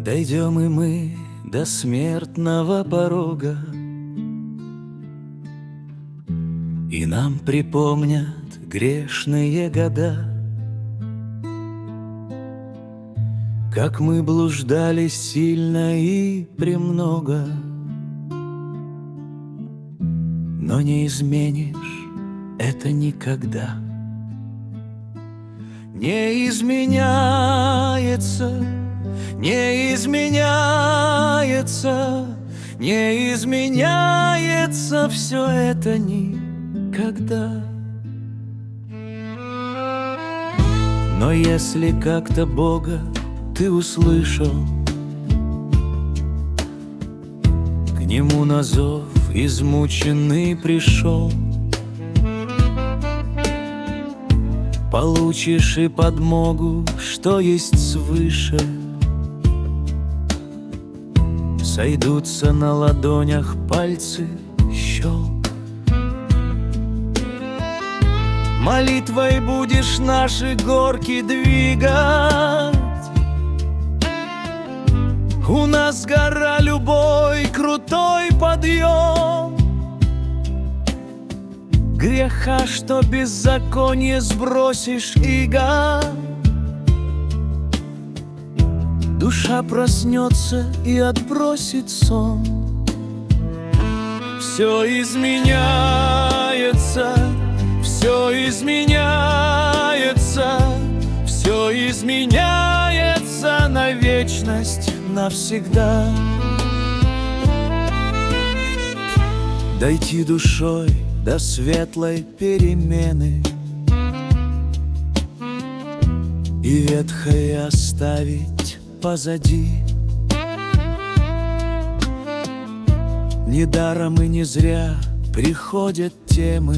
Дойдем и мы до смертного порога, и нам припомнят грешные года, как мы блуждали сильно и премного. Но не изменишь это никогда. Не изменяется, не изменяется, не изменяется все это никогда. Но если как-то Бога ты услышал, к Нему на зов измученный пришел, получишь и подмогу, что есть свыше. Сойдутся на ладонях пальцы щелк. Молитвой будешь наши горки двигать. У нас гора любой, крутой подъем. Греха, что беззаконие сбросишь иго, душа проснется и отбросит сон. Все изменяется, все изменяется, все изменяется на вечность, навсегда. Дойти душой до светлой перемены и ветхое оставить позади. Недаром и не зря приходят темы.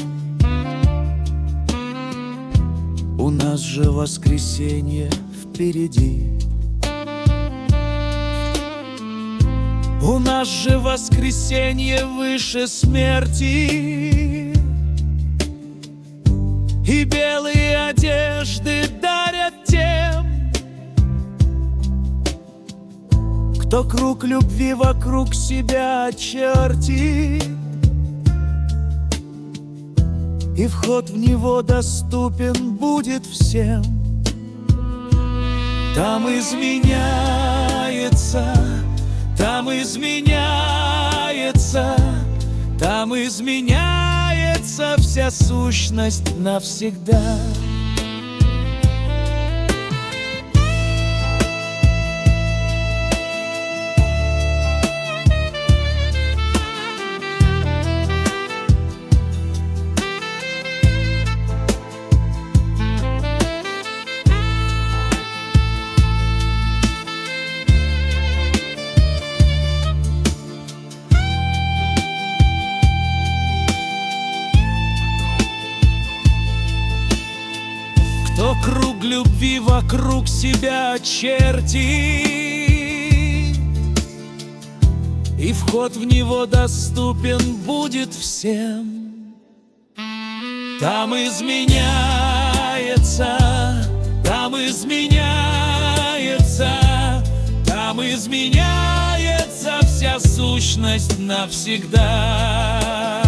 У нас же воскресенье впереди. У нас же воскресенье выше смерти, и белые одежды дарят тем, кто круг любви вокруг себя очертит, и вход в него доступен будет всем. Там изменяется, там изменяется, там изменяется вся сущность навсегда. Кто круг любви вокруг себя чертит, и вход в него доступен будет всем. Там изменяется, там изменяется, там изменяется вся сущность навсегда.